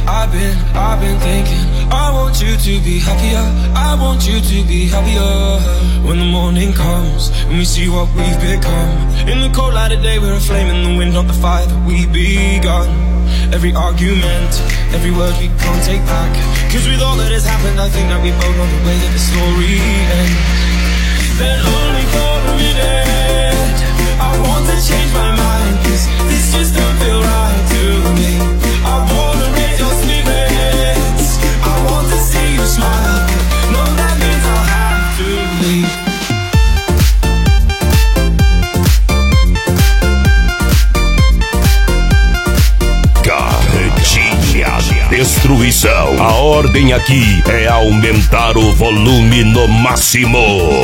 I've been thinking, I want you to be happier, I want you to be happier. When the morning comes and we see what we've become, in the cold light of day we're a flame in the wind, not the fire that we begun. Every argument, every word we can't take back, cause with all that has happened I think that we both know the way that the story ends. Then only for a minute I want to change my mind, cause this just don't feel right to me. I wanna raise your spirits, I want to see you smile, no that means I'll have to leave. Carretinha Destruição. A ordem aqui é aumentar o volume no máximo.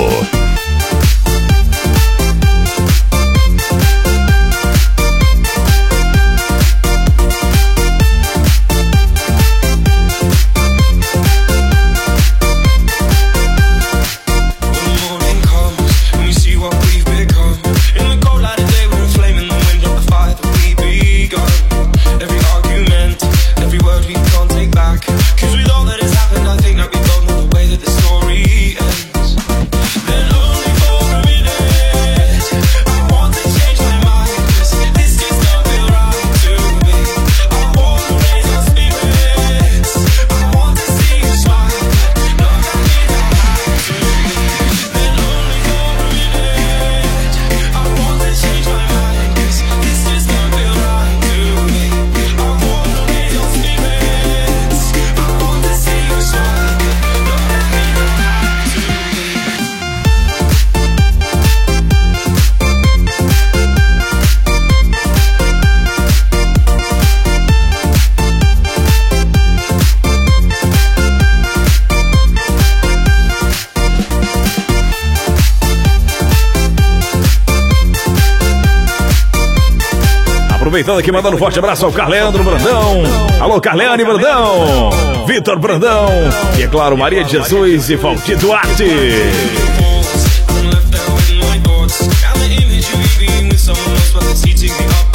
Aproveitando aqui, mandando um forte abraço ao Carleandro Brandão. Alô, Carleane Brandão. Vitor Brandão. E é claro, Maria de Jesus e Valdir Duarte. I'm left there with my thoughts, and the image you leave me with someone else, but the seats take me up.